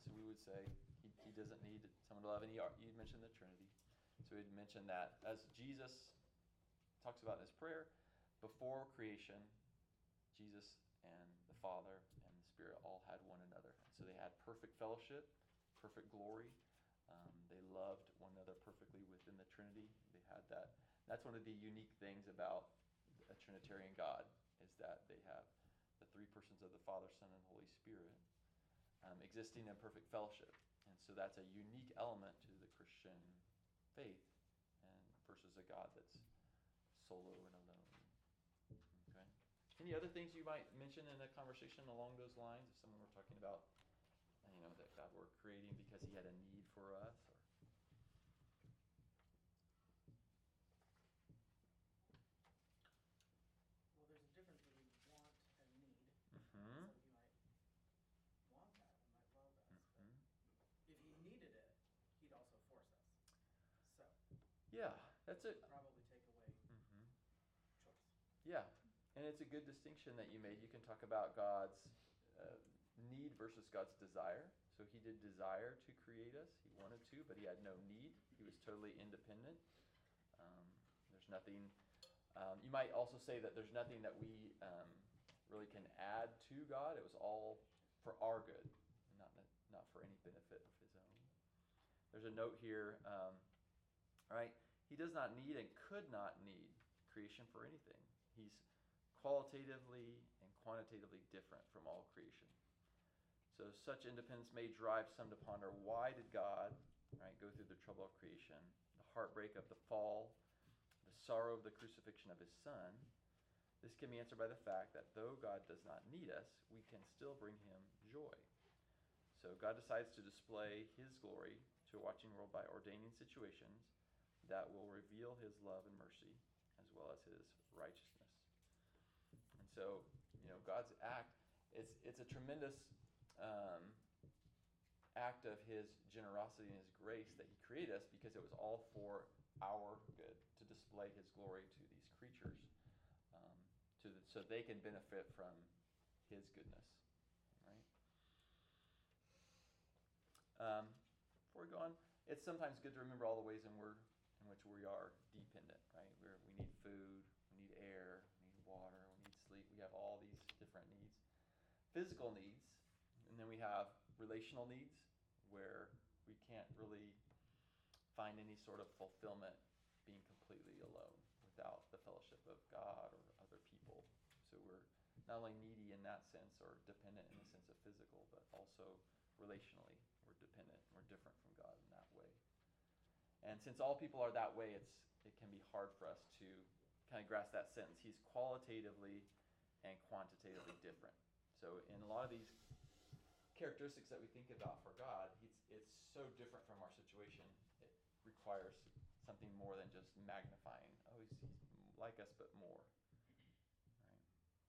So we would say he doesn't need someone to love. And you mentioned the Trinity. So we'd mention that as Jesus talks about in his prayer, before creation, Jesus and the Father and the Spirit all had one another. So they had perfect fellowship, perfect glory. They loved one another perfectly within the Trinity. They had that. That's one of the unique things about a Trinitarian God, is that they have the three persons of the Father, Son, and Holy Spirit existing in perfect fellowship. And so that's a unique element to the Christian faith, and versus a God that's solo and alone. Okay. Any other things you might mention in a conversation along those lines? If someone were talking about, that God were creating because he had a need for us, or well, there's a difference between want and need. Mm-hmm. So he might want that, he might love us, Mm-hmm. but if he needed it, he'd also force us. So Yeah, that's it. Probably take away Mm-hmm. choice. Yeah, and it's a good distinction that you made. You can talk about God's need versus God's desire. So he did desire to create us. He wanted to, but he had no need. He was totally independent. There's nothing. You might also say that there's nothing that we really can add to God. It was all for our good, not for any benefit of his own. There's a note here. Right? He does not need and could not need creation for anything. He's qualitatively and quantitatively different from all creation. So such independence may drive some to ponder, why did God, right, go through the trouble of creation, the heartbreak of the fall, the sorrow of the crucifixion of his Son? This can be answered by the fact that though God does not need us, we can still bring him joy. So God decides to display his glory to a watching world by ordaining situations that will reveal his love and mercy as well as his righteousness. And so, God's act, it's a tremendous act of his generosity and his grace that he created us, because it was all for our good, to display his glory to these creatures, so they can benefit from his goodness. Right? Before we go on, it's sometimes good to remember all the ways in which we are dependent, right? We need food, we need air, we need water, we need sleep. We have all these different needs. Physical needs, and then we have relational needs, where we can't really find any sort of fulfillment being completely alone without the fellowship of God or other people. So we're not only needy in that sense, or dependent in the sense of physical, but also relationally we're dependent. We're different from God in that way. And since all people are that way, it can be hard for us to kind of grasp that sentence. He's qualitatively and quantitatively different. So in a lot of these characteristics that we think about for God, it's so different from our situation. It requires something more than just magnifying. Oh, he's like us, but more. Right?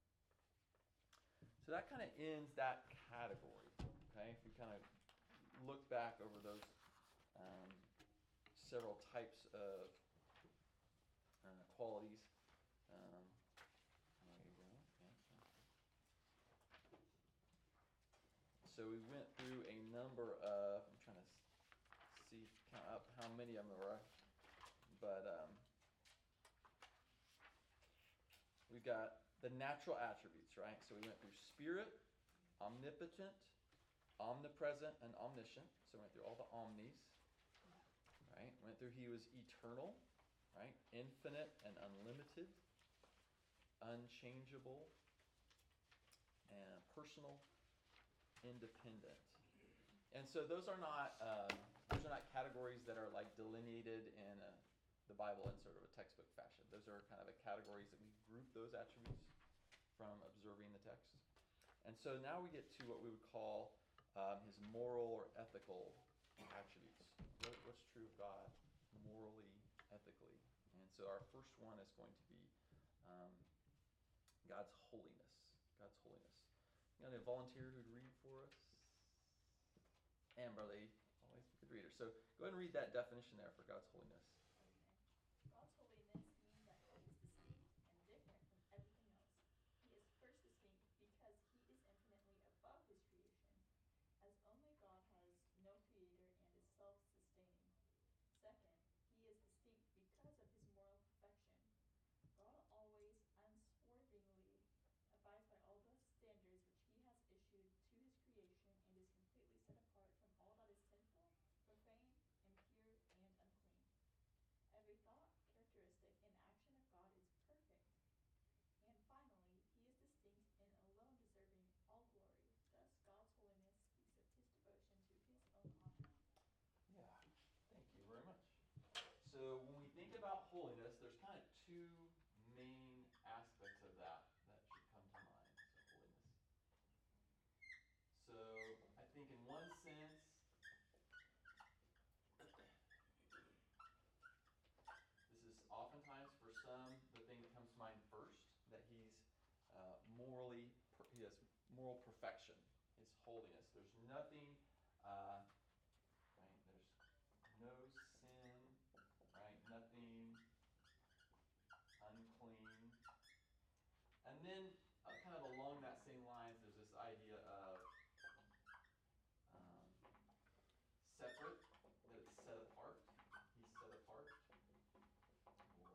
So that kind of ends that category. Okay, if we kind of look back over those several types of qualities. There you go. Yeah. So we went through a number of, I'm trying to count up how many of them there were, but we've got the natural attributes, right? So we went through spirit, omnipotent, omnipresent, and omniscient. So we went through all the omnis. Right? Went through he was eternal, right? Infinite and unlimited, unchangeable, and personal, independent. And so those are not categories that are like delineated in the Bible in sort of a textbook fashion. Those are kind of the categories that we group those attributes from observing the text. And so now we get to what we would call his moral or ethical attributes. What's true of God morally, ethically? And so our first one is going to be God's holiness. God's holiness. You got a volunteer who'd read for us? Amber, always a good reader. So go ahead and read that definition there for God's holiness. Okay. God's holiness means that he is distinct and different from everything else. He is first distinct because he is infinitely above his creation. As only God has moral perfection, his holiness. There's nothing, right? There's no sin, right? Nothing unclean. And then, kind of along that same lines, there's this idea of separate, that it's set apart. He's set apart, or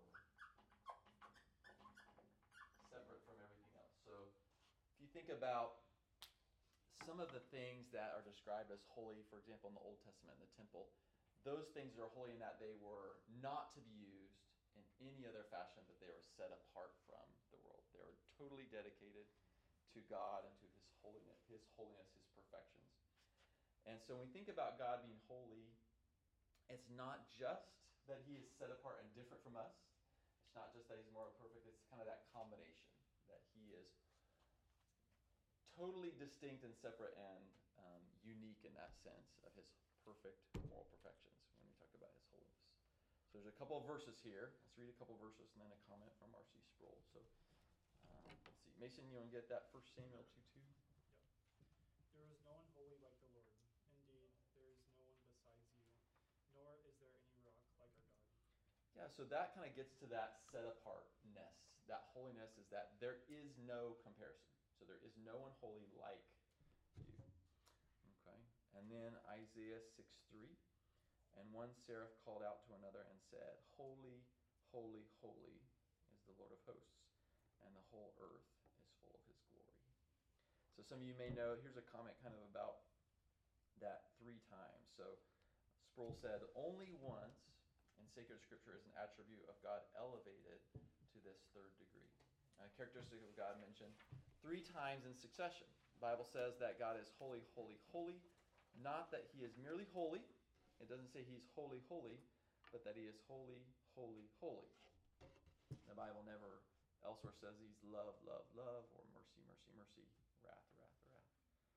separate from everything else. So if you think about some of the things that are described as holy, for example, in the Old Testament, in the temple, those things are holy in that they were not to be used in any other fashion, but they were set apart from the world. They were totally dedicated to God and to his holiness, his perfections. And so when we think about God being holy, it's not just that he is set apart and different from us. It's not just that he's more perfect. It's kind of that combination, that he is totally distinct and separate and unique in that sense of his perfect moral perfections when we talk about his holiness. So there's a couple of verses here. Let's read a couple of verses and then a comment from R.C. Sproul. So let's see. Mason, you want to get that 1 Samuel 2:2? Yep. There is no one holy like the Lord. Indeed, there is no one besides you, nor is there any rock like our God. Yeah, so that kind of gets to that set apartness. That holiness is that there is no comparison. So there is no one holy like you. Okay. And then Isaiah 6:3. And one seraph called out to another and said, Holy, holy, holy is the Lord of hosts, and the whole earth is full of his glory. So some of you may know, here's a comment kind of about that 3 times. So Sproul said, only once in sacred scripture is an attribute of God elevated to this 3rd degree. A characteristic of God mentioned 3 times in succession. The Bible says that God is holy, holy, holy. Not that he is merely holy. It doesn't say he's holy, holy, but that he is holy, holy, holy. The Bible never elsewhere says he's love, love, love, or mercy, mercy, mercy, wrath, wrath, wrath,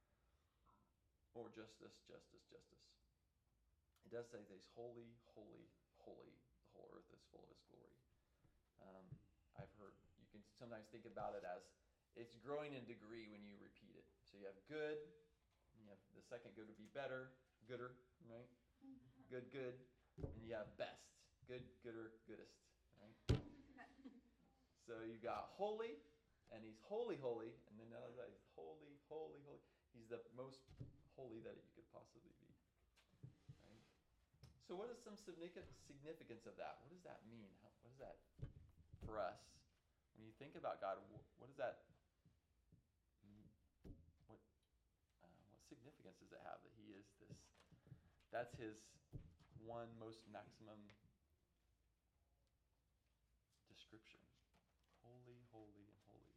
or justice, justice, justice. It does say that he's holy, holy, holy. The whole earth is full of his glory. I've heard, you can sometimes think about it as it's growing in degree when you repeat it. So you have good, and you have the second good would be better, gooder, right? Good, good, and you have best, good, gooder, goodest, right? So you got holy, and he's holy, holy, and then now that he's holy, holy, holy. He's the most holy that you could possibly be. Right? So what is some significance of that? What does that mean? What is that for us? When you think about God, what does that mean? What significance does it have that he is this? That's his one most maximum description. Holy, holy, and holy.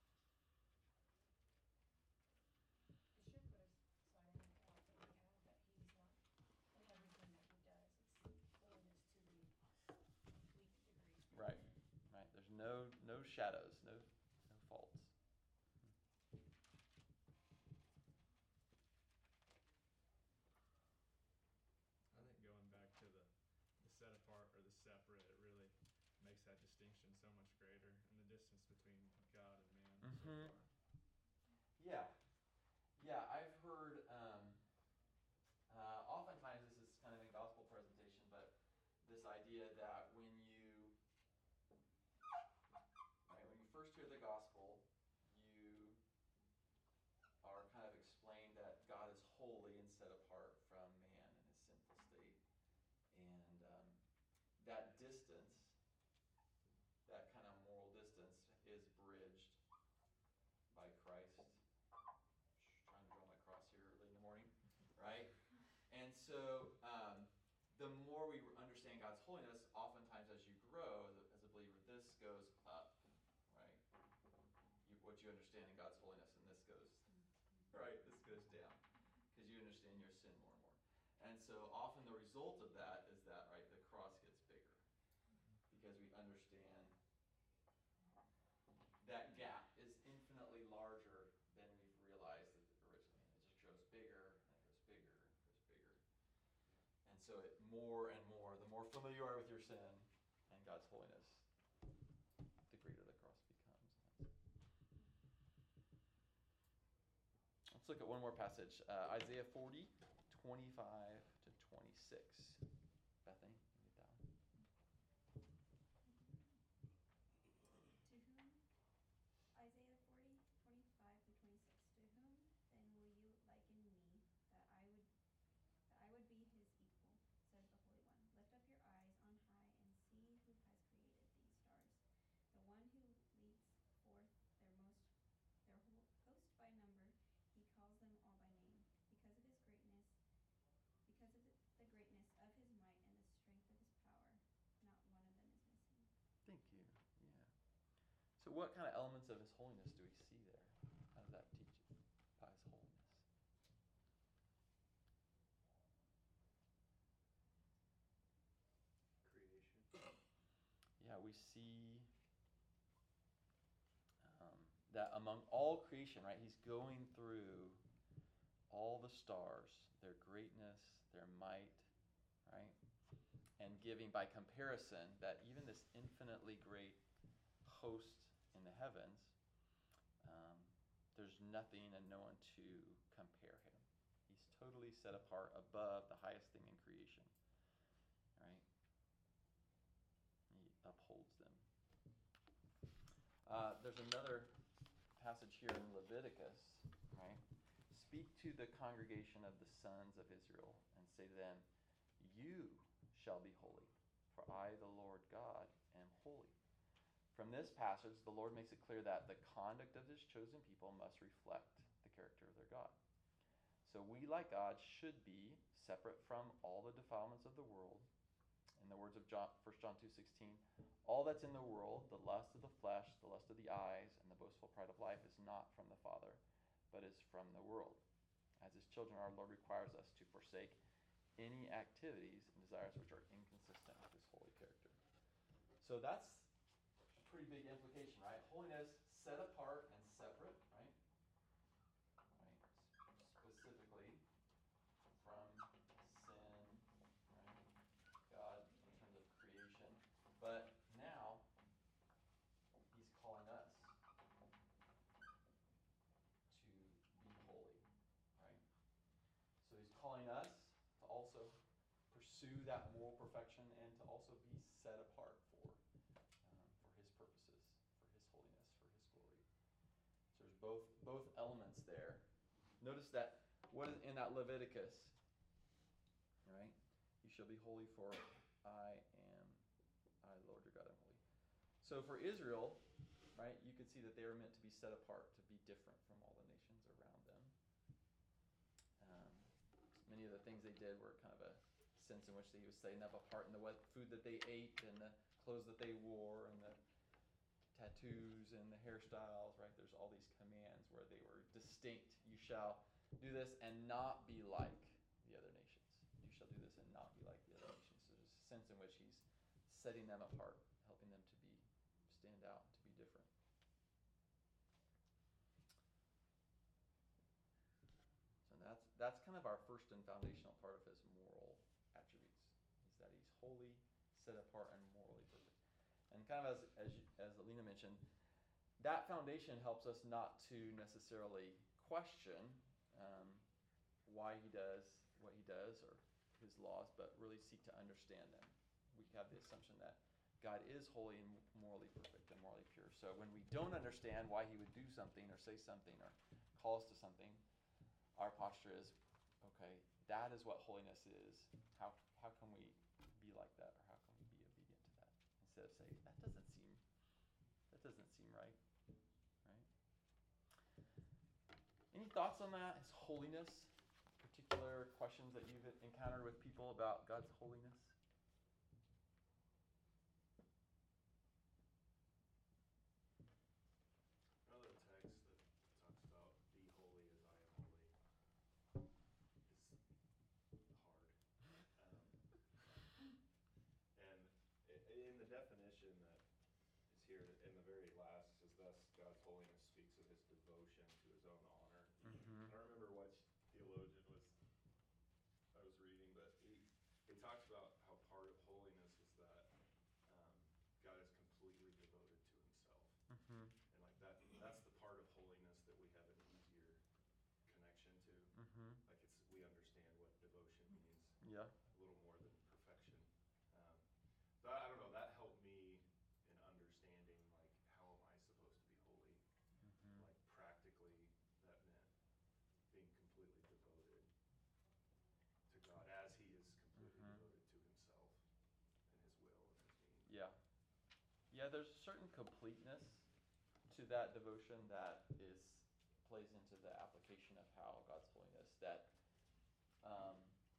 It should put us aside any doubt that we have that he's not in everything that he does. It's holiness to the complete degree. Right. Right. There's no shadows, no faults. I think going back to the set apart or the separate, it really makes that distinction so much greater and the distance between God and man so far. Yeah, I've heard, oftentimes this is kind of in gospel presentation, but this idea that when you first hear the gospel, you are kind of explained that God is holy and set apart from man in his sinful state. And that distance, that kind of moral distance, is bridged by Christ. Trying to draw my cross here early in the morning, right? And so the more we understand God's holiness, oftentimes as you grow as a believer, this goes up, right? What you understand in God's holiness, and this goes, right? This goes down because you understand your sin more and more. And so often the result of that is that, right, the cross gets bigger because we understand that gap is infinitely larger than we've realized originally. It just grows bigger, and it goes bigger, and it goes bigger. And so it more and more, the more familiar you are with your sin and God's holiness, the greater the cross becomes. Let's look at one more passage. Isaiah 40, 25 to 26. Bethany, you read that one. To whom, Isaiah 40:25-26. To whom then will you liken me, that I would be his equal, says the Holy One. Lift up your eyes on high and see who has created these stars. The one who leads forth their whole host by number, he calls them all by name. Because of his greatness, because of the greatness of his might and the strength of his power, not one of them is missing. Thank you. Yeah. So what kind of elements of his holiness do we see there? How does that teach by his holiness? Creation. Yeah, we see that among all creation, right, he's going through all the stars, their greatness, their might, right, and giving by comparison that even this infinitely great host in the heavens, there's nothing and no one to compare him. He's totally set apart above the highest thing in creation, right? He upholds them. There's another passage here in Leviticus, right? Speak to the congregation of the sons of Israel and say to them, you shall be holy, for I, the Lord God, am holy. From this passage, the Lord makes it clear that the conduct of his chosen people must reflect the character of their God. So we, like God, should be separate from all the defilements of the world. In the words of 1 John 2:16, all that's in the world, the lust of the flesh, the lust of the eyes, and the boastful pride of life is not from the Father, but is from the world. As his children, our Lord requires us to forsake any activities and desires which are inconsistent with his holy character. So that's a pretty big implication, right? Holiness set apart and separate, right? Specifically from sin, right? God in terms of creation. But now he's calling us to be holy, right? So he's calling us to also pursue that moral perfection and to also be set apart for his purposes, for his holiness, for his glory. So there's both elements there. Notice that what is in that Leviticus, right? You shall be holy, for I, Lord your God, am holy. So for Israel, right, you could see that they are meant to be set apart, to be different from all the nations around them. Many of the things they did were kind of a sense in which they was setting them apart in the food that they ate and the clothes that they wore and the tattoos and the hairstyles, right? There's all these commands where they were distinct. You shall do this and not be like the other nations. You shall do this and not be like the other nations. So there's a sense in which he's setting them apart, helping them to stand out, to be different. So that's kind of our first and foundational part of his moral attributes, is that he's holy, set apart, and morally perfect. And kind of as Alina mentioned, that foundation helps us not to necessarily question why he does what he does or his laws, but really seek to understand them. We have the assumption that God is holy and morally perfect and morally pure. So when we don't understand why he would do something or say something or call us to something, our posture is, okay, that is what holiness is. How can we be like that, or how can we be obedient to that? Instead of saying, that doesn't seem right. Right? Any thoughts on that? His holiness? Particular questions that you've encountered with people about God's holiness? Another text that talks about be holy as I am holy is hard. And in the definition that is here in the very last, it says, thus God's holiness speaks of his devotion to his own honor. Mm-hmm. I don't remember which theologian I was reading, but he talks about how part of holiness is that God is completely devoted to himself. Mm-hmm. And like that's the part of holiness that we have an easier connection Yeah. a little more than perfection. So I don't know, that helped me in understanding, like, how am I supposed to be holy? Mm-hmm. Like, practically, that meant being completely devoted to God as he is completely Mhm. devoted to himself and his will and his needs. Yeah. Yeah, there's a certain completeness to that devotion that plays into the application of how God's holiness. That um,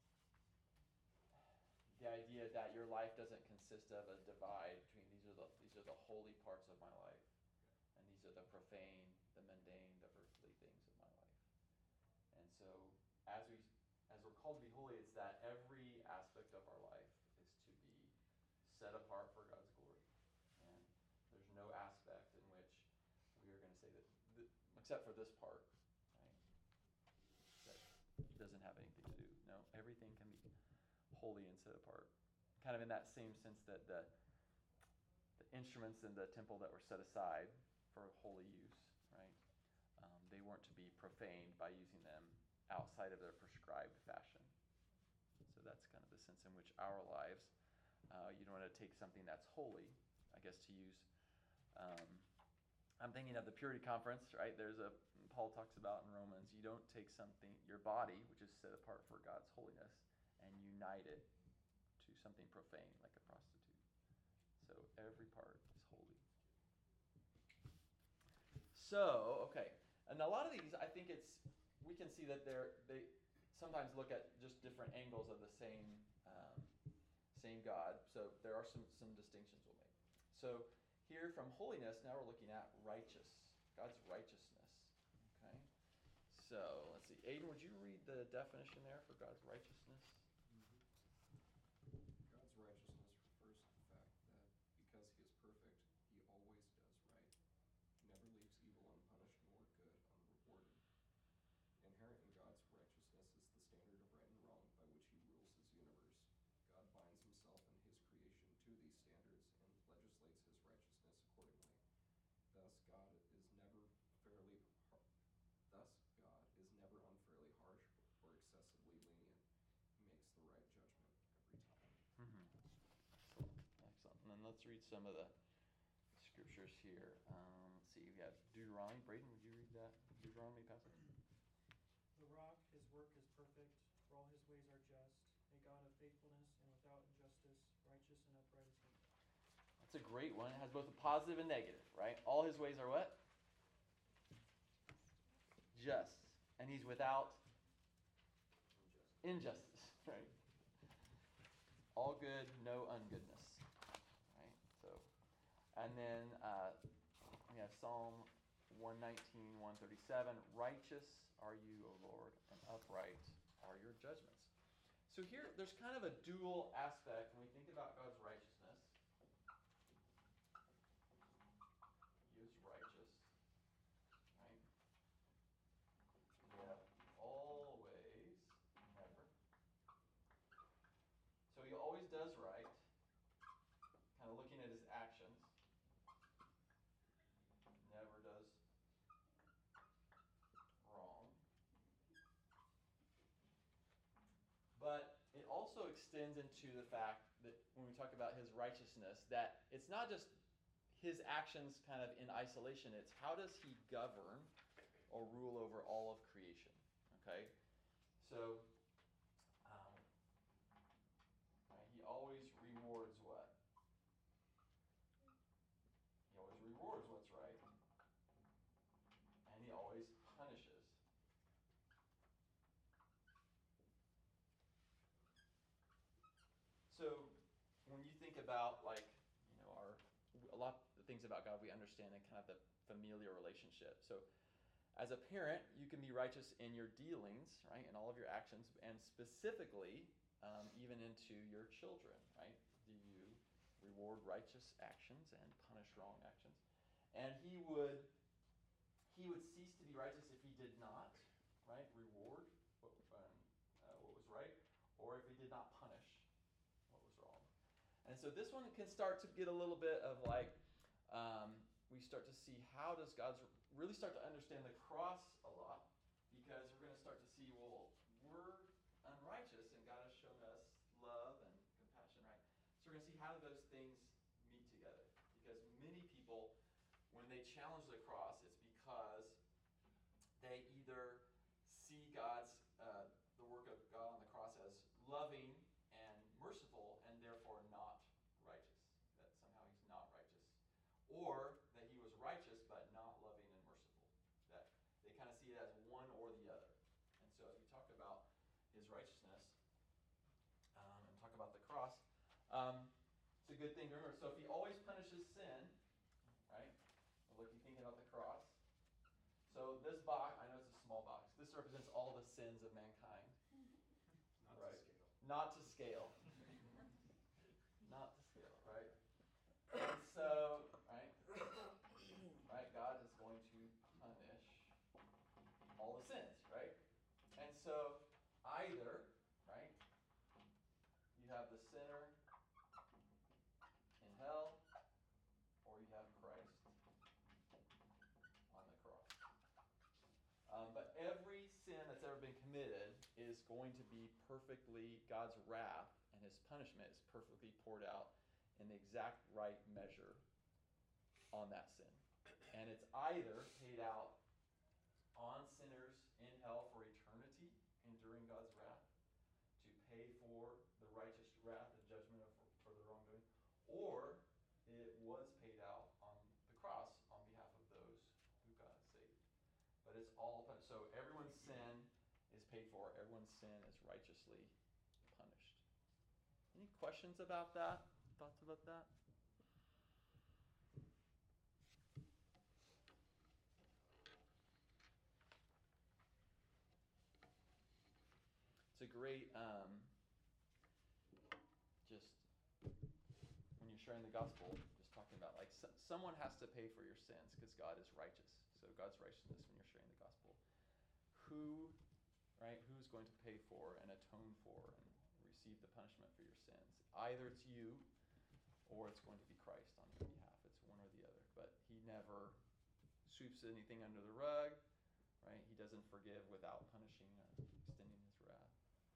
the idea that your life doesn't consist of a divide between these are the holy parts of my life, and these are the profane, the mundane, the earthly things of my life. And so as we're called to be holy, it's that every aspect of our life is to be set apart for God's glory. And there's no aspect in which we are going to say that, except for this part, right, that doesn't have anything to do. No, everything can be holy and set apart. Kind of in that same sense that the instruments in the temple that were set aside for holy use, right, they weren't to be profaned by using them outside of their prescribed fashion. So that's kind of the sense in which our lives, you don't want to take something that's holy, I guess, to use. I'm thinking of the Purity Conference, right? Paul talks about in Romans, you don't take your body, which is set apart for God's holiness, and unite it to something profane like a prostitute. So every part is holy. So, okay. And a lot of these, I think we can see that they sometimes look at just different angles of the same God. So there are some distinctions we'll make. So here from holiness, now we're looking at God's righteousness. Okay. So let's see. Aiden, would you read the definition there for God's righteousness? God's righteousness refers to the fact that because he is perfect, he always does right. He never leaves evil unpunished nor good unrewarded. Inherent in God's righteousness is the standard of right and wrong by which he rules his universe. God binds himself and his creation to these standards and legislates his righteousness accordingly. Thus, God is never unfairly harsh or excessively lenient. He makes the right judgment every time. Mm-hmm. Excellent. And then let's read some of the scriptures here. Let's see. We have Deuteronomy. Braden, would you read that Deuteronomy passage? The rock, his work is perfect, for all his ways are just, a God of faithfulness and without injustice, righteous and upright is he. That's a great one. It has both a positive and negative, right? All his ways are what? Just. And he's without injustice, right? All good, no ungoodness, right? So, and then we have Psalm 119, 137. Righteous are you, O Lord, and upright are your judgments. So here, there's kind of a dual aspect when we think about God's righteousness. He is righteous, right? Yeah, always, never. So he always does right. Kind of looking at his actions. Never does wrong. But it also extends into the fact that when we talk about his righteousness, that it's not just his actions kind of in isolation, it's how does he govern or rule over all of creation, okay? So, right, he always rewards what? He always rewards what's right, and he always punishes. So when you think about a lot of the things about God we understand in kind of the familial relationship. So as a parent, you can be righteous in your dealings, right, in all of your actions, and specifically even into your children, right? Do you reward righteous actions and punish wrong actions? And he would cease to be righteous if he did not, right, reward what was right, or if he did not punish what was wrong. And so this one can start to get a little bit of we start to see how does God really start to understand the cross a lot, because we're going to start to see, well, we're unrighteous and God has shown us how do those things meet together? Because many people, when they challenge the cross, it's because they either see the work of God on the cross as loving and merciful and therefore not righteous, that somehow he's not righteous, or that he was righteous but not loving and merciful, that they kind of see it as one or the other. And so as we talk about his righteousness and talk about the cross, it's a good thing to remember. So if he always punishes sin, right? Well, if you think about the cross, so this box, I know it's a small box, this represents all the sins of mankind. Not Right. to scale. Not to scale. Not to scale, right? And so, right, God is going to punish all the sins, right? And so, either, right, you have the sinner in hell, or you have Christ on the cross. But every sin that's ever been committed is going to be perfectly, God's wrath and his punishment is perfectly poured out in the exact right measure on that sin. And it's either paid out on sinners in hell for eternity, enduring God's wrath, to pay for the righteous wrath and judgment for the wrongdoing, or it was paid out on the cross on behalf of those who God saved. But it's all punished. So everyone's sin is paid for. Everyone's sin is righteously punished. Any questions about that? Thoughts about that? It's a great, just when you're sharing the gospel, just talking about like someone has to pay for your sins because God is righteous. So God's righteousness when you're sharing the gospel. Who's going to pay for and atone for and receive the punishment for your sins? Either it's you or it's going to be Christ on your behalf. It's one or the other. But he never sweeps anything under the rug, right? He doesn't forgive without punishing or extending his wrath.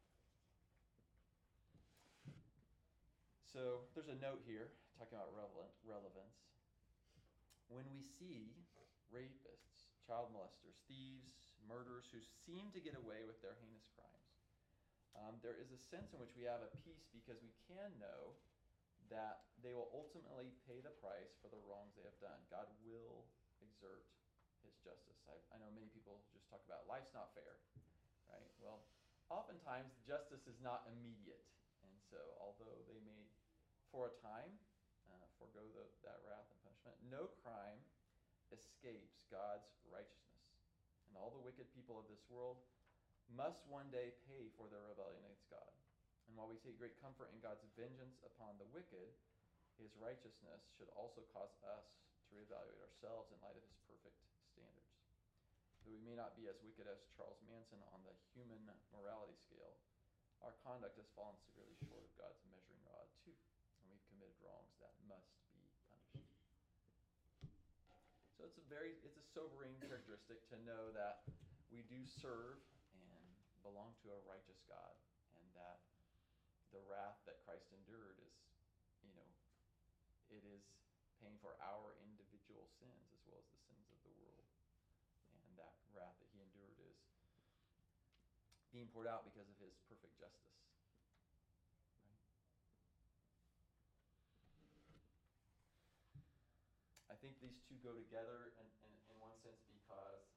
So there's a note here talking about relevance. When we see rapists, child molesters, thieves, murderers who seem to get away with their heinous crimes, there is a sense in which we have a peace because we can know that they will ultimately pay the price for the wrongs they have done. God will exert his justice. I know many people just talk about life's not fair, right? Well, oftentimes justice is not immediate. And so although they may, for a time, forego that wrath and punishment, no crime escapes God's righteousness. And all the wicked people of this world must one day pay for their rebellion against God. And while we take great comfort in God's vengeance upon the wicked, his righteousness should also cause us to reevaluate ourselves in light of his perfect standards. Though we may not be as wicked as Charles Manson on the human morality scale, our conduct has fallen severely short of God's measuring rod too, and we've committed wrongs that must be punished. So it's a sobering characteristic to know that we do serve and belong to a righteous God, and that the wrath that Christ endured is, it is paying for our individual sins as well as the sins of the world. And that wrath that he endured is being poured out because of his perfect justice. Right? I think these two go together in one sense because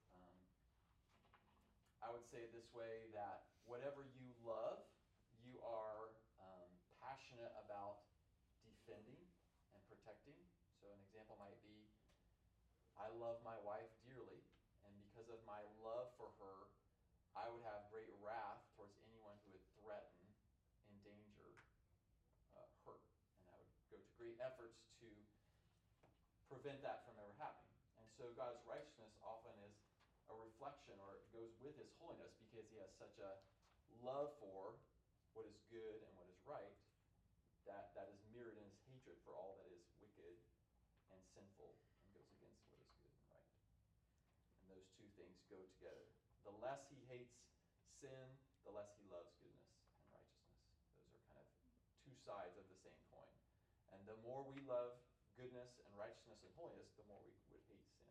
I would say it this way, that whatever you love, you are passionate about defending and protecting. So an example might be, I love my wife dearly, and because of my love for her, I would have great wrath towards anyone who would threaten, endanger her. And I would go to great efforts to prevent that from ever happening. And so God's righteousness often is a reflection, or it goes with his holiness, because he has such a love for what is good and what is right, that is mirrored in his hatred for all that is wicked and sinful and goes against what is good and right. And those two things go together. The less he hates sin, the less he loves goodness and righteousness. Those are kind of two sides of the same coin. the more we love goodness and righteousness and holiness, the more we would hate sin.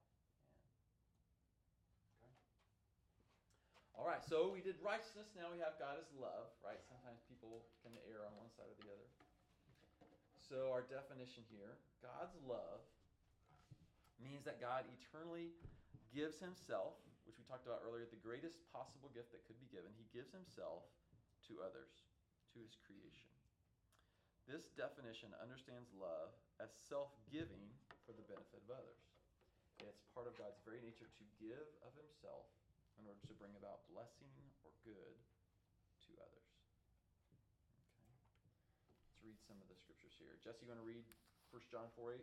Okay. All right, so we did righteousness. Now we have God as love, right? Sometimes people can err on one side or the other. So our definition here, God's love means that God eternally gives himself, which we talked about earlier, the greatest possible gift that could be given. He gives himself to others, to his creation. This definition understands love as self-giving for the benefit of others. It's part of God's very nature to give of himself in order to bring about blessing or good to others. Okay. Let's read some of the scriptures here. Jesse, you want to read 1 John 4:8?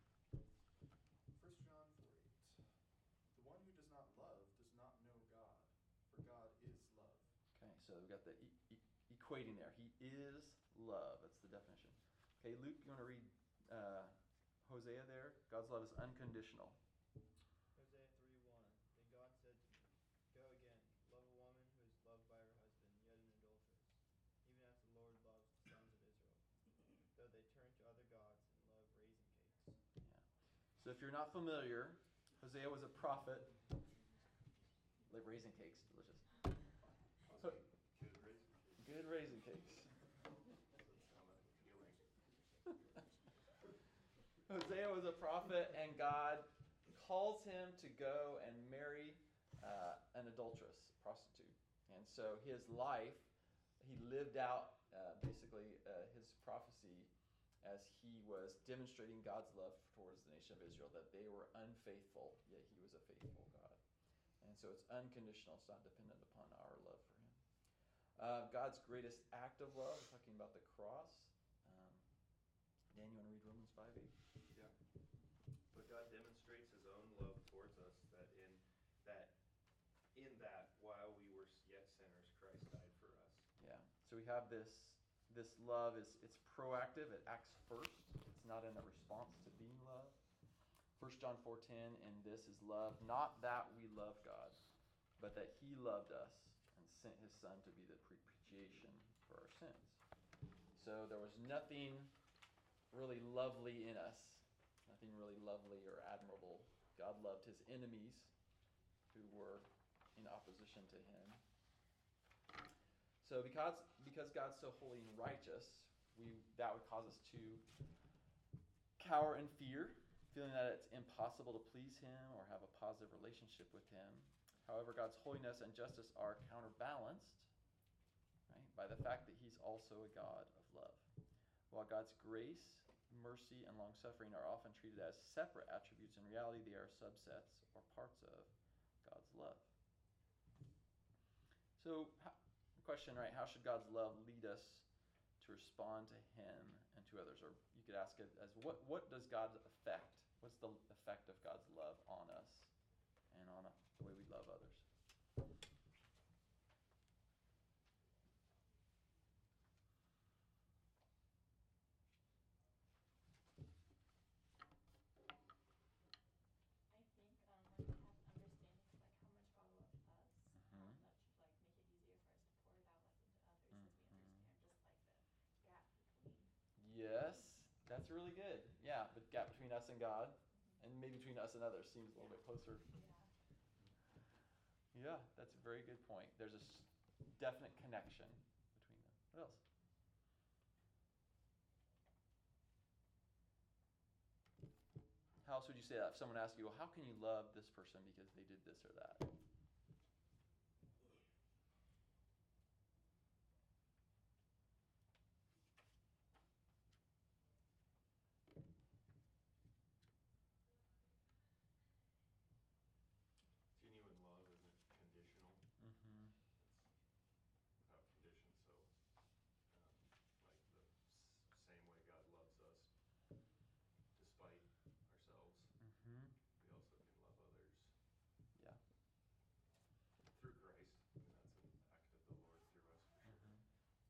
1 John 4:8. The one who does not love does not know God, for God is love. Okay, so we've got the equating there. He is love. That's the definition. Okay, Luke, you want to read Hosea there? God's love is unconditional. Hosea 3:1. Then God said to me, "Go again, love a woman who is loved by her husband, yet an adulteress, even as the Lord loves the sons of Israel, though they turn to other gods and love raisin cakes." Yeah. So if you're not familiar, Hosea was a prophet. Like raisin cakes, delicious. Good raisin cakes. Hosea was a prophet, and God calls him to go and marry an adulteress, prostitute. And so his life, he lived out basically his prophecy as he was demonstrating God's love towards the nation of Israel, that they were unfaithful, yet he was a faithful God. And so it's unconditional. It's not dependent upon our love for him. God's greatest act of love, we're talking about the cross. Dan, you want to read Romans 5:8? Yeah. But God demonstrates his own love towards us, in that while we were yet sinners, Christ died for us. Yeah. So we have this love it's proactive. It acts first. It's not in a response to being loved. 1 John 4:10, and this is love, not that we love God, but that he loved us and sent his son to be the propitiation for our sins. So there was nothing really lovely in us, nothing really lovely or admirable. God loved his enemies who were in opposition to him. So because God's so holy and righteous, that would cause us to cower in fear, feeling that it's impossible to please him or have a positive relationship with him. However, God's holiness and justice are counterbalanced, right, by the fact that he's also a God of love. While God's grace, mercy, and long-suffering are often treated as separate attributes, in reality they are subsets or parts of God's love. So, question, right, how should God's love lead us to respond to him and to others? Or you could ask it as, what does God affect? What's the effect of God's love on us and on the way we love others? Yes, that's really good. Yeah, the gap between us and God, and maybe between us and others seems a little bit closer. Yeah, that's a very good point. There's a definite connection between them. What else? How else would you say that? If someone asked you, well, how can you love this person because they did this or that? Genuine love isn't conditional. Mm-hmm. It's without condition. So, like the same way God loves us, despite ourselves, Mm-hmm. we also can love others. Yeah. Through Christ. I mean, that's an act of the Lord through us for sure. Mm-hmm.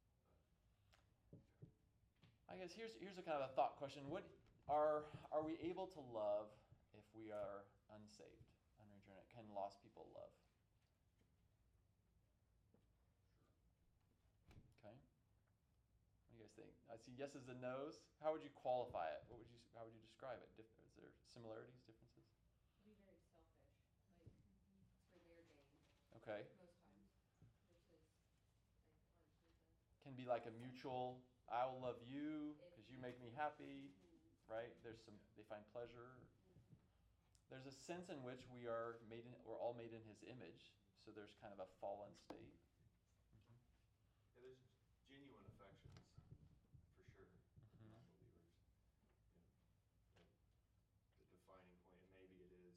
Yeah. I guess here's a kind of a thought question. What are we able to love if we are unsaved, unregenerate? Can lost people love? Okay. What do you guys guys think? I see yeses and nos. How would you qualify it? How would you describe it? Is there similarities, differences? Be very selfish, like for their gain Okay. most times versus like ours towards us. Can be like a mutual, I will love you because you make me happy, right? They find pleasure. There's a sense in which we're all made in his image, so there's kind of a fallen state. Yeah, there's genuine affections, for sure, Mhm. among believers. You know, the defining point, and maybe it is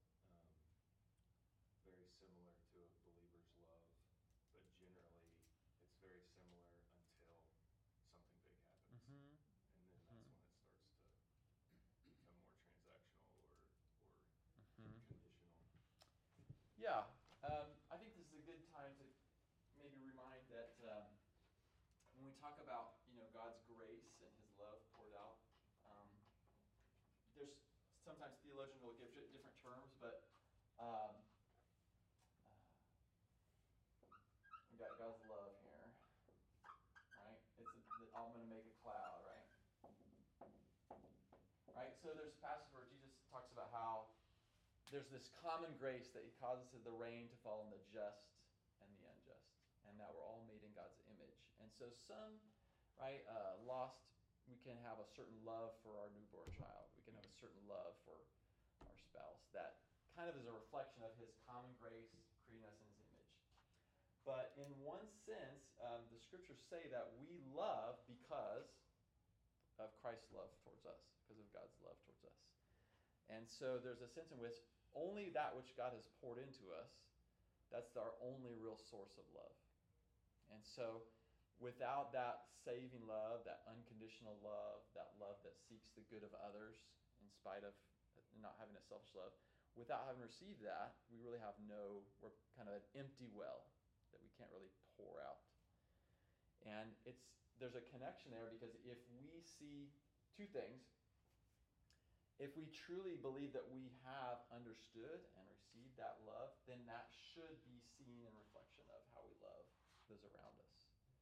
very similar to a believer's love, but generally it's very similar until something big happens. Mhm. And then that's when it starts to become more transactional or Mhm. conditional. Yeah, I think this is a good time to maybe remind that when we talk about God's grace and His love poured out, there's sometimes theologians will give it different terms, but we got God's love here, right? I'm going to make a cloud, right? Right. So there's a passage where Jesus talks about how there's this common grace that He causes the rain to fall on the just and the unjust, and that we're all made in God's image. And so some, right, lost, we can have a certain love for our newborn child. We can have a certain love for our spouse. That kind of is a reflection of His common grace, creating us in His image. But in one sense, the scriptures say that we love because of Christ's love towards us, because of God's love towards us. And so there's a sense in which only that which God has poured into us, that's our only real source of love. And so without that saving love, that unconditional love, that love that seeks the good of others in spite of not having a selfish love, without having received that, we're kind of an empty well that we can't really pour out. And there's a connection there, because if we see two things, if we truly believe that we have understood and received that love, then that should be seen in reflection of how we love those around us.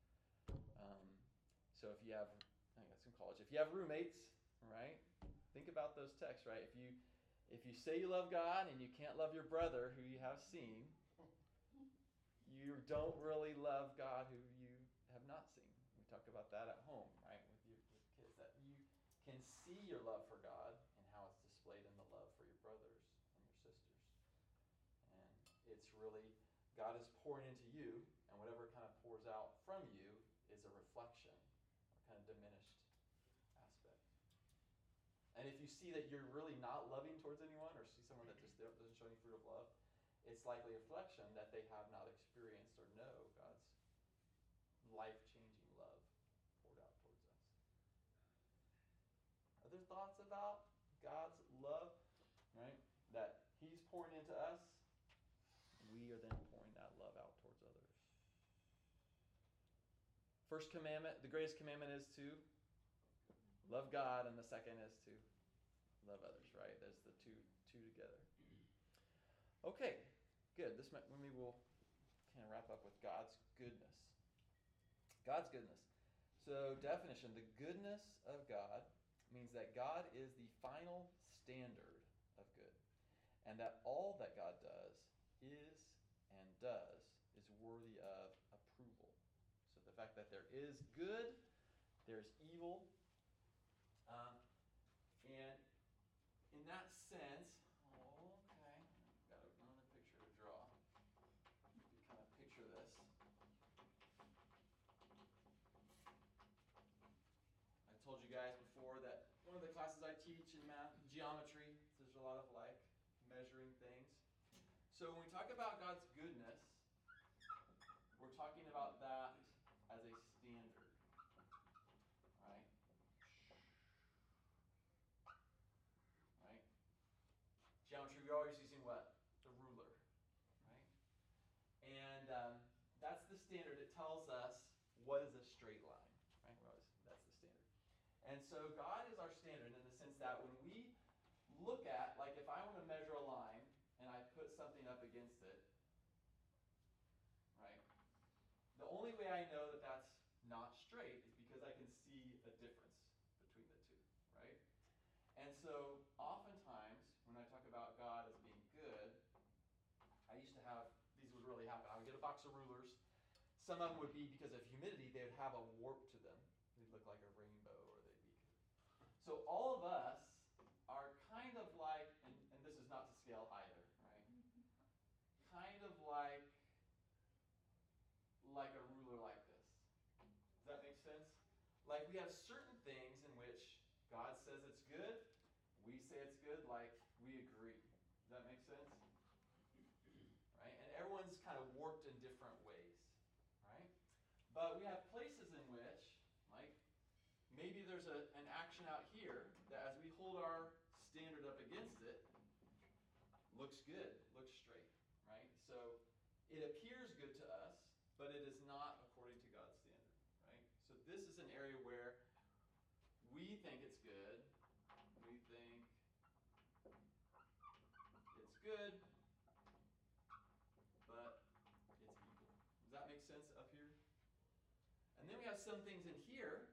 So if you have, I think that's in college, if you have roommates, right, think about those texts, right? If you say you love God and you can't love your brother who you have seen, you don't really love God who you have not seen. We talk about that at home, right, with kids, that you can see your love for God and how it's displayed in the love for your brothers and your sisters. And it's really, God is pouring into you, and whatever kind of pours out from you is a reflection, a kind of diminished aspect. And if you see that you're really not loving towards anyone, or see someone that just doesn't show any fruit of love, it's likely a reflection that they have not experienced or know God's life-changing love poured out towards us. Other thoughts about God's love, right? That He's pouring into us, we are then pouring that love out towards others. First commandment, the greatest commandment is to love God, and the second is to love others, right? There's the two together. Okay, good. Maybe we'll kind of wrap up with God's goodness. God's goodness. So, definition, the goodness of God means that God is the final standard of good, and that all that God does is is worthy of approval. So the fact that there is good, there's evil, and in that sense, okay, I've got another picture to draw. You can kind of picture this. I told you guys before that one of the classes I teach in math, geometry, there's a lot of measuring things. So when we talk about God's goodness, we're talking about that as a standard, right? Right? Geometry, we're always using what? The ruler, right? And that's the standard. It tells us what is a straight line, right? That's the standard. And so God is our standard in the sense that when we look at, like if I want to measure a line and I put something up against it, right? The only way I know that that's not straight is because I can see so oftentimes when I talk about God as being good, I used to have, these would really happen. I would get a box of rulers. Some of them would be, because of humidity, they would have a warp to them. They'd look like a rainbow, or they'd be. So all of us are kind of like, and this is not to scale either, right? Kind of like a ruler like this. Does that make sense? Like we have certain things in which God says it's good, we say it's good, like we agree. Does that make sense? Right? And everyone's kind of warped in different ways, right? But we have places in which, like, maybe there's an action out here that as we hold our standard up against it, looks good, looks straight, right? So it appears good to us, but it is not according to God's standard, right? So this is an area where we think it's good, we think it's good, but it's evil. Does that make sense up here? And then we have some things in here,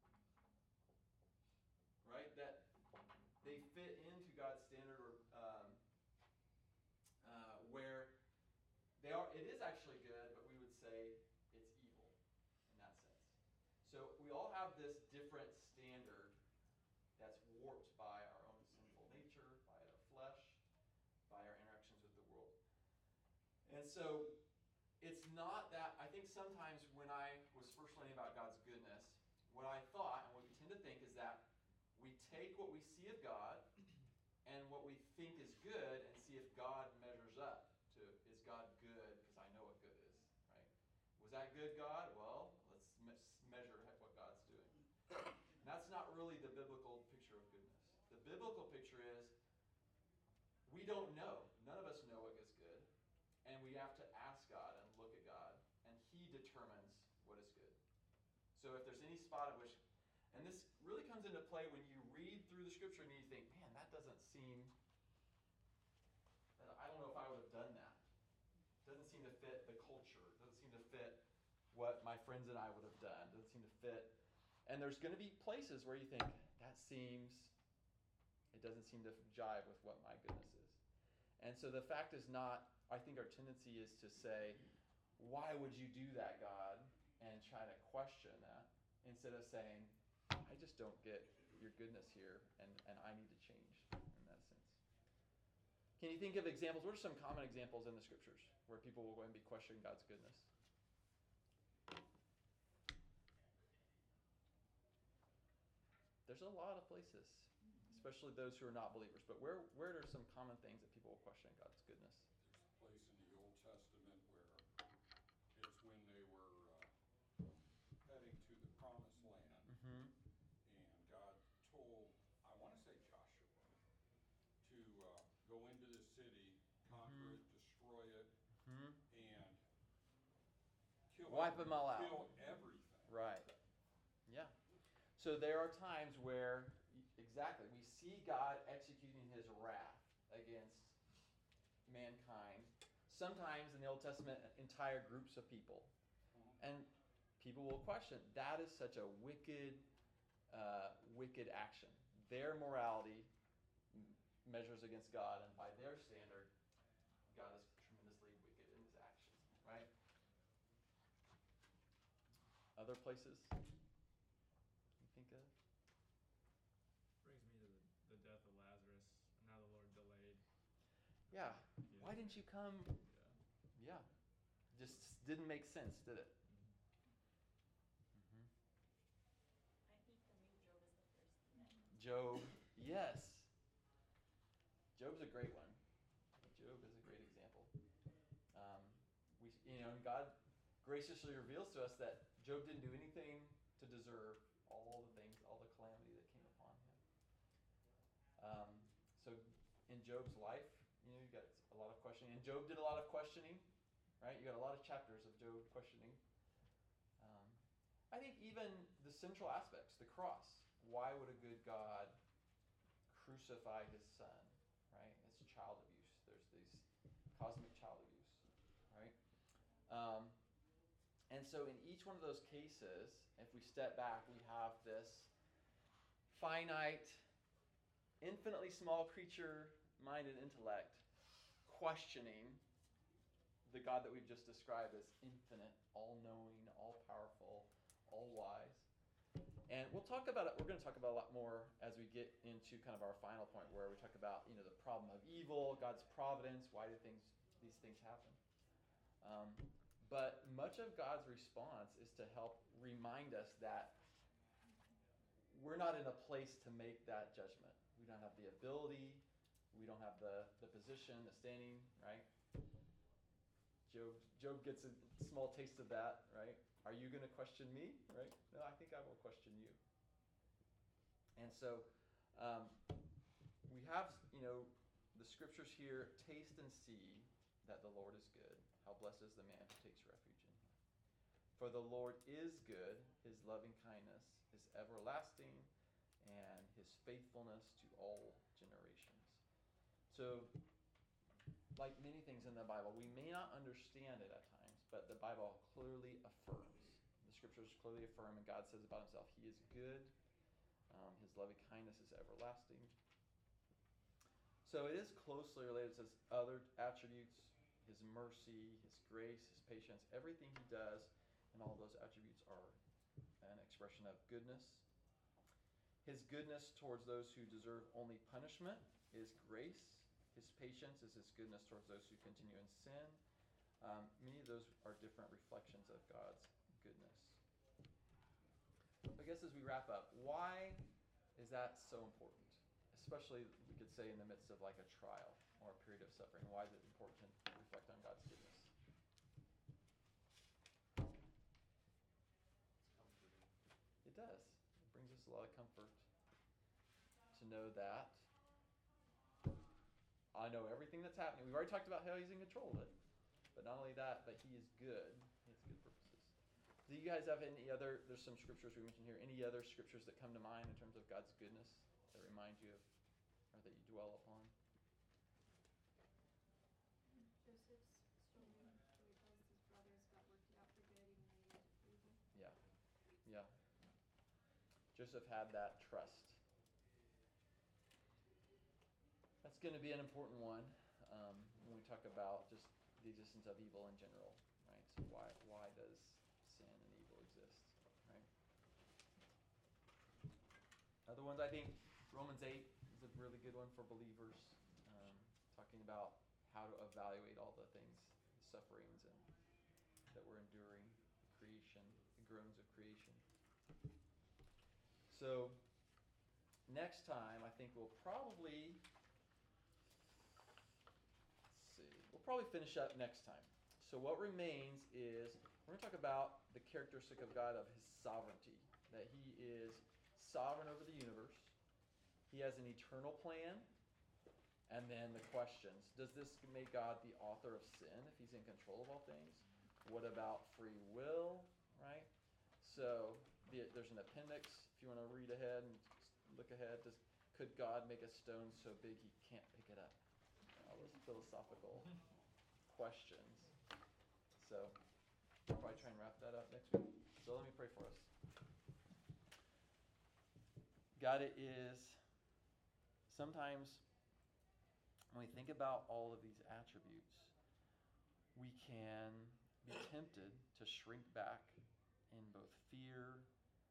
right, that they fit into God's standard, or where they are. It is actually good, but we would say it's evil in that sense. So we all have this different standard that's warped by our own sinful nature, by our flesh, by our interactions with the world. And so it's not that, I think sometimes when I was first learning about God's goodness, what I thought and what we tend to think is that we take what we see of God and what we think is good and see if God measures up to, is God good? Because I know what good is, right? Was that good, God? Well, let's measure what God's doing. And that's not really the biblical picture of goodness. The biblical picture is we don't know. None of us know what is good. And we have to ask God and look at God, and He determines what is good. So if there's any spot at which, and this really comes into play when you read through the scripture and you think, man, that doesn't seem, I don't know if I would have done that. Doesn't seem to fit the culture. Doesn't seem to fit what my friends and I would have done. Doesn't seem to fit. And there's going to be places where you think, it doesn't seem to jive with what my goodness is. And so the fact is not, I think our tendency is to say, why would you do that, God? And try to question that instead of saying, I just don't get your goodness here, and I need to change in that sense. Can you think of examples? What are some common examples in the scriptures where people will go and be questioning God's goodness? There's a lot of places, especially those who are not believers. But where are some common things that people will question God's goodness? There's a place in the Old Testament where it's when they were heading to the Promised Land, Mm-hmm. and God told, I want to say Joshua, to go into the city, conquer it, destroy it, and wipe them all out. Kill everything. Right. Yeah. So there are times where, exactly, we see God executing His wrath against mankind. Sometimes in the Old Testament, entire groups of people. And people will question, that is such a wicked action. Their morality measures against God, and by their standard, God is tremendously wicked in His actions, right? Other places you think of? Brings me to the death of Lazarus and how the Lord delayed. Yeah. Why didn't you come? Yeah. Just didn't make sense, did it? Mm-hmm. I think for me, Job is the first thing that Job, yes. Job's a great one. Job is a great example. And God graciously reveals to us that Job didn't do anything to deserve all the things, all the calamity that came upon him. So in Job's life, you got a lot of questioning. And Job did a lot of questioning, right? You got a lot of chapters of Job questioning. I think even the central aspects, the cross. Why would a good God crucify His Son, right? It's child abuse. There's these cosmic child abuse, right? And so in each one of those cases, if we step back, we have this finite infinitely small creature, mind and intellect, questioning the God that we've just described as infinite, all-knowing, all-powerful, all-wise. And we'll talk about it. We're going to talk about a lot more as we get into kind of our final point, where we talk about the problem of evil, God's providence, why do these things happen. But much of God's response is to help remind us that we're not in a place to make that judgment. We don't have the ability. We don't have the position, the standing, right? Job gets a small taste of that, right? Are you going to question me, right? No, I think I will question you. And so we have, the scriptures here, taste and see that the Lord is good. How blessed is the man who takes refuge in him. For the Lord is good, his loving kindness is everlasting, and his faithfulness to all generations. So, like many things in the Bible, we may not understand it at times, but the Bible clearly affirms. The scriptures clearly affirm, and God says about himself, he is good. His loving kindness is everlasting. So it is closely related to his other attributes, his mercy, his grace, his patience. Everything he does, and all those attributes are an expression of goodness. His goodness towards those who deserve only punishment is grace. His patience is his goodness towards those who continue in sin. Many of those are different reflections of God's goodness. I guess as we wrap up, why is that so important? Especially, we could say, in the midst of like a trial or a period of suffering. Why is it important to reflect on God's goodness? It does. It brings us a lot of comfort to know that I know everything that's happening. We've already talked about how he's in control of it. But not only that, but he is good. He has good purposes. Do you guys have any other, there's some scriptures we mentioned here, any other scriptures that come to mind in terms of God's goodness that remind you of, or that you dwell upon? Joseph's story where he tells his brothers got worked out for good even though he meant it for evil. Yeah. Yeah. Joseph had that trust. That's going to be an important one when we talk about just the existence of evil in general, right? So why does sin and evil exist, right? Other ones, I think Romans 8 is a really good one for believers, talking about how to evaluate all the things, the sufferings and that we're enduring, creation, the groans of creation. So next time, I think we'll probably finish up next time. So what remains is we're going to talk about the characteristic of God of his sovereignty, that he is sovereign over the universe. He has an eternal plan. And then the questions. Does this make God the author of sin if he's in control of all things? What about free will, right? So there's an appendix if you want to read ahead and look ahead. Could God make a stone so big he can't pick it up? All those philosophical questions. So we'll probably try and wrap that up next week. So let me pray for us. God, it is sometimes when we think about all of these attributes, we can be tempted to shrink back in both fear,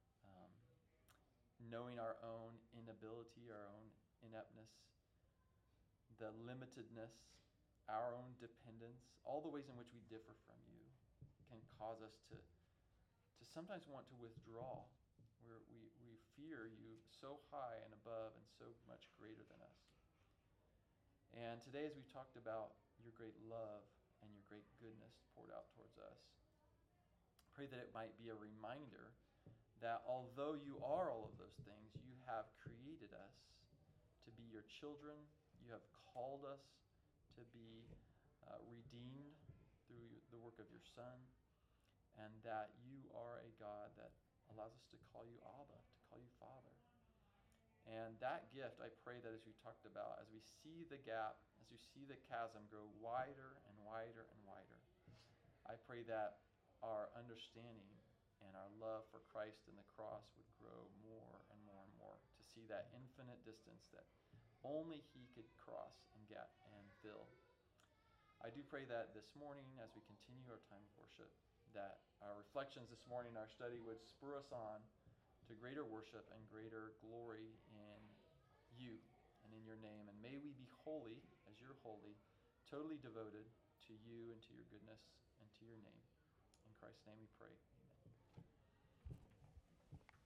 knowing our own inability, our own ineptness, the limitedness, our own dependence, all the ways in which we differ from you can cause us to sometimes want to withdraw, where we fear you so high and above and so much greater than us. And today, as we've talked about your great love and your great goodness poured out towards us, pray that it might be a reminder that although you are all of those things, you have created us to be your children. You have called us to be redeemed through the work of your Son, and that you are a God that allows us to call you Abba, to call you Father. And that gift, I pray that as we talked about, as we see the gap, as we see the chasm grow wider and wider and wider, I pray that our understanding and our love for Christ and the cross would grow more and more and more, to see see that infinite distance that only He could cross and get and fill. I do pray that this morning, as we continue our time of worship, that our reflections this morning, our study, would spur us on to greater worship and greater glory in you and in your name. And may we be holy as you're holy, totally devoted to you and to your goodness and to your name. In Christ's name we pray.